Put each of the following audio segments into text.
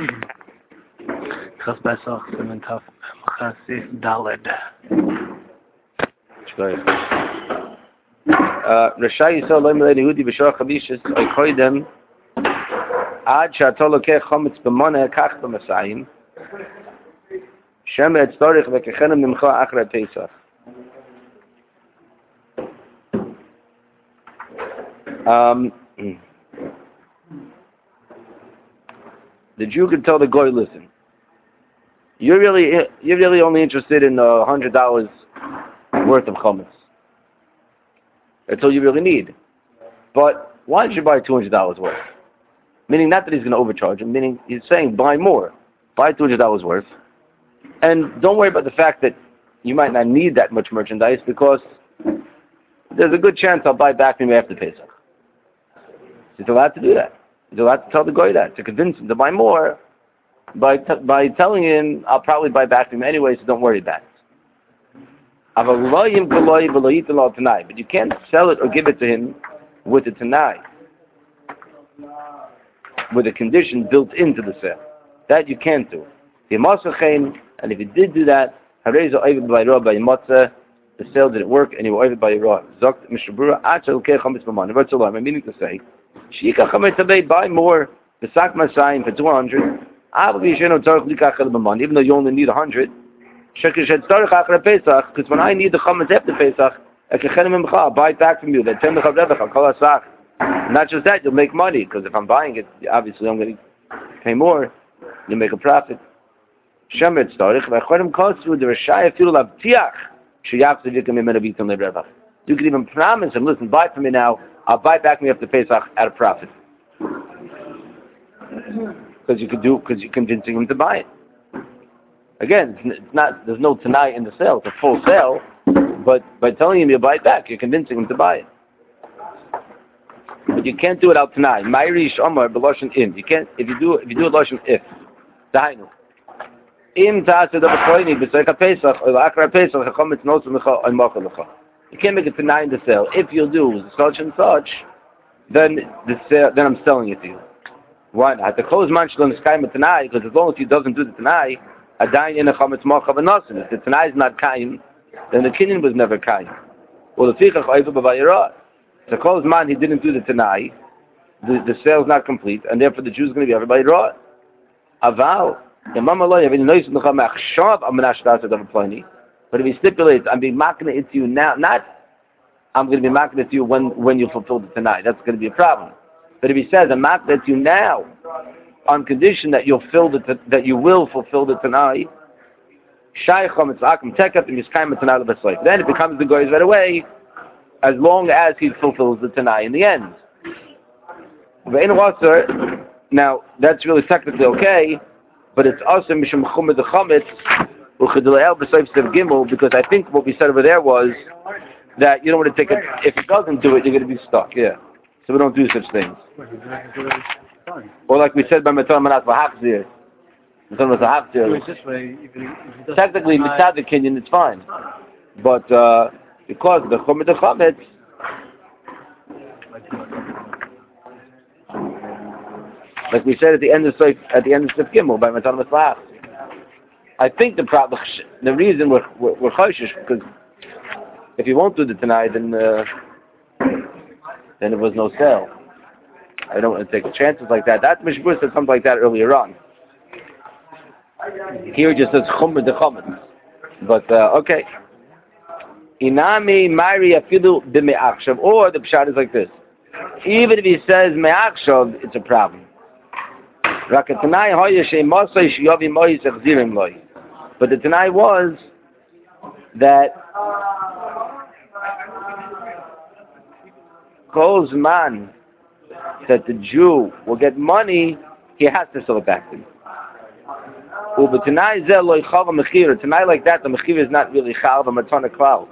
Chas Pesach, Siman Taf, Chasif Daled. Rashai Yisrael Lo Melei Yehudi B'Shor Chavishis Oikoidem Ad She'ato Lokech Chometz B'Moneh Kach B'Masayim Shem Etztorich V'Kechenem Nimcha Achrei Pesach. The Jew could tell the goy, listen, you're really only interested in $100 worth of chametz. That's all you really need. But why don't you buy $200 worth? Meaning not that he's going to overcharge him, meaning he's saying buy more. Buy $200 worth. And don't worry about the fact that you might not need that much merchandise because there's a good chance I'll buy back from you after Pesach. He's allowed to do that. He's allowed to tell the guy that, to convince him to buy more by telling him, I'll probably buy back from him anyway, so don't worry about it. But you can't sell it or give it to him with a tanai, with a condition built into the sale. That you can't do. And if you did do that, the sale didn't work and you were over by your raw. Meaning to say, buy more, the sak masayim for 200, even though you only need 100. Because when I need the chametz after Pesach, I'll buy it back from you. Not just that, you'll make money, because if I'm buying it, obviously I'm going to pay more, you make a profit. You can even promise him, listen, buy it from me now, I'll buy it back from you after Pesach at a profit. Because you're convincing him to buy it. Again, there's no tanai in the sale, it's a full sale, but by telling him you buy it back, you're convincing him to buy it. But you can't do it out tanai. Ma'irish Omar b'loshen im. You can't if you do it loshen if. Dainu. Im ta'aseh d'b'choini b'seika Pesach or l'akra Pesach hachometz nosu mecha on mocha lecha. You can't make it tanai in the sale. If you'll do such and such, then I'm selling it to you. Why not? The close man shlo niskayim tanai, because as long as he doesn't do the tanai, adayin in a chometz mocha v'nosim. If the tanai is not kaim, then the kinyan was never kaim. Well, the fichach oiva b'vayirah. The close man, he didn't do the tanai. The sale is not complete, and therefore the Jew is going to be everybody raw. Aval. But if he stipulates, I'm being marking it to you now, not I'm going to be marking it to you when you fulfill the tanai. That's going to be a problem. But if he says, I'm marking it to you now, on condition that you will fulfill the tanai, then it becomes the goy's right away, as long as he fulfills the tanai in the end. Now, that's really technically okay, but it's also mishum chumad the chametz u'chedulael b'soif sev gimel, because I think what we said over there was that you don't want to take it. If it doesn't do it, you're going to be stuck. Yeah, so we don't do such things. Or like we said by Maton Manat v'hachzir. Technically, mitzad the kinyan, it's fine, but because the chumad the chametz. Like we said at the end of Sif Gimel by Matan Mitzvah. I think the reason we're choshish, because if you won't do the Tanai, then there was no sale. I don't want to take chances like that. That Mishbur said something like that earlier on. Here it just says Chumad de Chumad. But okay. Inami Mari Afidu de Me'achshav, or the pshat is like this. Even if he says Me'achshav, it's a problem. But the Tanai was that Kol's man, that the Jew will get money, he has to sell it back to him. But Tanai like that, the mechir is not really chal, but matana klal.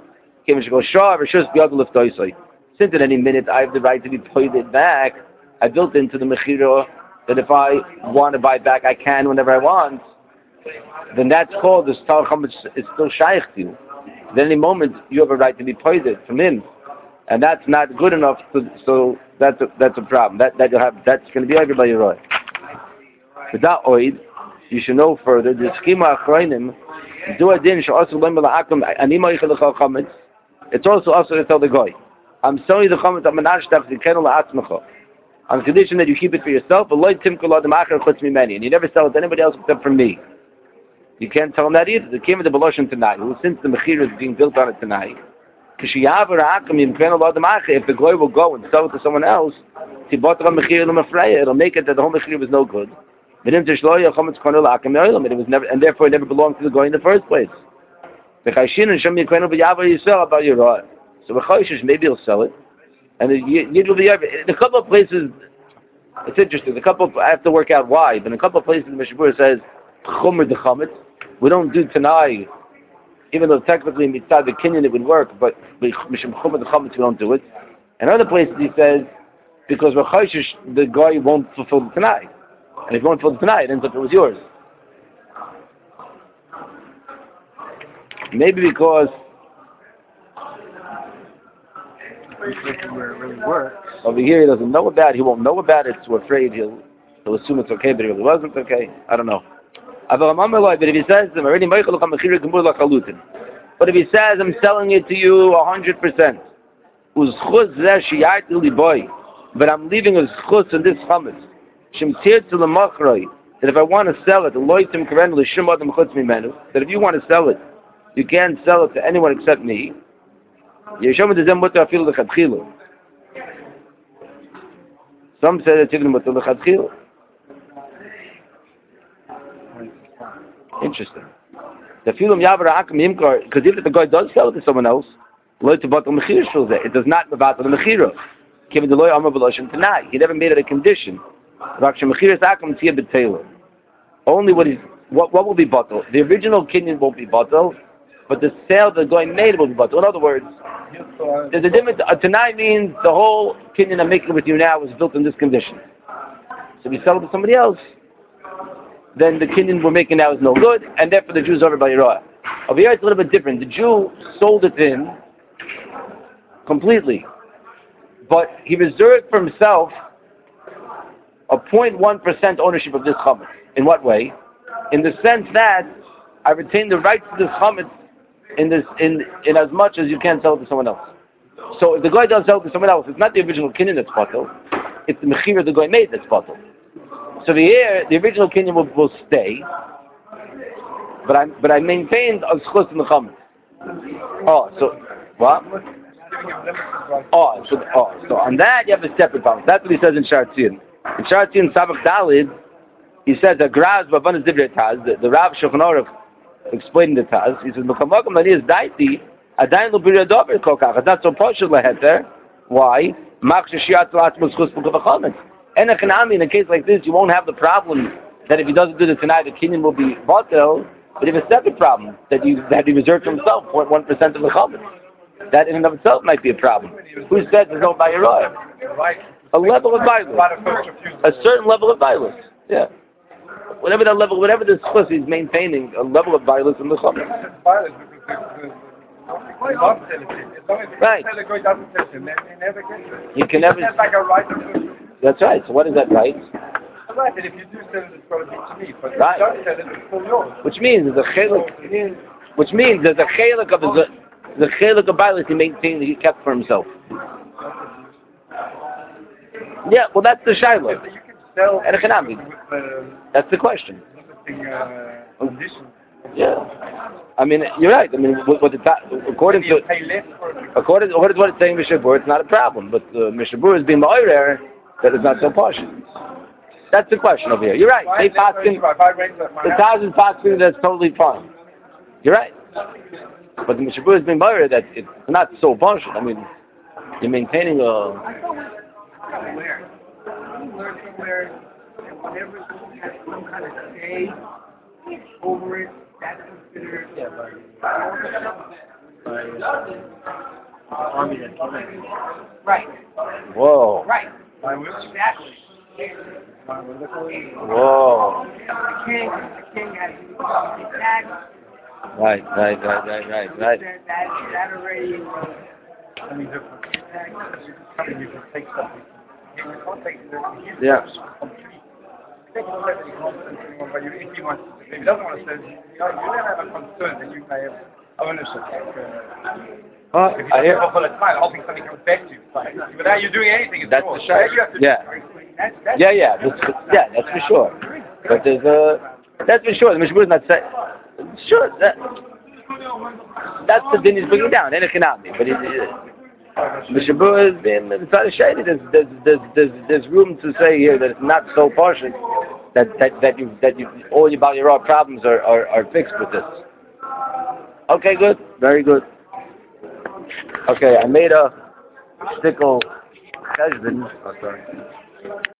Since at any minute I have the right to be paid it back, I built into the mechira that if I want to buy it back, I can whenever I want, then that's called the star chametz is still shaykh to you. At any moment, you have a right to be paid from him, and that's not good enough. So that's a problem. That's going to be everybody right. Without oid, you should know further. The schema achroinim do a din she'asu lem la'akum anima yichel chametz. It's also to tell the guy, I'm selling you the chametz at menashtach zikenu la'atzmecha, on the condition that you keep it for yourself. But loy timku l'adam acher chutz mimeni, and you never sell it to anybody else except for me. You can't tell him that either. The came with the Beloshin tonight, since the Mechir is being built on it tonight. If the Goy will go and sell it to someone else, it'll make it that the whole Mechir was no good. It was never, and therefore it never belonged to the Goy in the first place. So maybe he'll sell it. And in a couple of places, it's interesting. I have to work out why, but in a couple of places the Mishnah Berurah says, we don't do Tanai, even though technically mitzad the Kenyan it would work, but Mishum Chumr the Chametz we don't do it. And other places he says, because we're chayshish, the guy won't fulfill the Tanai. And if you won't fulfill the Tanai, it ends up it was yours. Maybe because where it really works. Over here he doesn't know about it, he won't know about it, so we're afraid he'll assume it's okay, but it really wasn't okay. I don't know. But if he says, I'm selling it to you 100%, but I'm leaving a schus in this chametz, that if I want to sell it, that if you want to sell it, you can't sell it to anyone except me. Some say that even with the lechatchila. Interesting. The filam yavra akum yimkar, because if the guy does sell it to someone else, it does not mevat the mechira. Given the loy amar b'loshim tonight, he never made it a condition. Only what will be bottled. The original kinyan won't be bottled, but the sale the guy made will be bottled. In other words, there's a difference. Tonight means the whole kinyan I'm making with you now was built in this condition. So if you sell it to somebody else, then the kinyan we're making now is no good, and therefore the Jew's over by Yerah. Over here it's a little bit different. The Jew sold it to him completely, but he reserved for himself a 0.1% ownership of this chametz. In what way? In the sense that I retain the rights to this chametz in as much as you can sell it to someone else. So if the guy does sell it to someone else, it's not the original kinyan that's bottled, it's the mechira the guy made that's bottled. So the original kinyan will stay, but I maintained a schus in the chametz. Oh, so what? So on that you have a separate problem. That's what he says in Shar Tzion. In Shar Tzion Sabach Dalid, he says that Graz Babanas Divrei Taz, the Rav Shulchan Aruch explained the Taz. He says Mekamakom Lani is Daiti Adayin Lo Birya Dover Kokach. It's not so partial leheter. Why? Mach Sheshiat Latzmus Chus B'Kavachametz. In a case like this, you won't have the problem that if he doesn't do the tonight, the kinyan will be batel. But you have a separate problem that he reserved for himself 0.1% of the chametz. That in and of itself might be a problem. Who said there's no bayirah? A level of violence. A certain level of violence. Yeah. Whatever that level, whatever this chus is maintaining, a level of violence in the chametz. Right. You can never. That's right. So what is that right? Right, and if you do sell it, it's going to be to me. But right. If you don't sell it, it's still yours. Which means there's a chelik of the chelik of violence he maintained, he kept for himself. Yeah, well that's the shiloh. You can sell and economic. That's the question. Yeah. I mean, you're right. I mean, according to what it's saying, Mishnah Berurah, it's not a problem. But Mishnah Berurah is being ma'orer that is not so partial. That's the question over here. You're right. They paskin, the thousand paskin, that's totally fine. You're right. But the Mishnah Berurah is being ma'orer that it's not so partial. I mean, you're maintaining a. Whenever someone has some kind of say over it, that's considered right. Whoa. Right. Exactly. Whoa. The king has tax. Right. That already you can take something. You can't take yeah. take it that he wants to send anyone, but if he wants, if he doesn't want to send, you may have a concern that you may have ownership. If you I hear. don't offer the time, hoping something comes back to you. Without you doing anything, it's That's yours. the shame. You have to Yeah. That's for sure. But there's that's for sure. The Mishnah is not saying. Sure, that's the din he's bringing down. And it cannot be. But Mishnah is inside the shady. There's room to say here that it's not so partial that you all your Baliyarah problems are fixed with this. Okay, good, very good. Okay, I made a stickle cheshbon. Oh, sorry.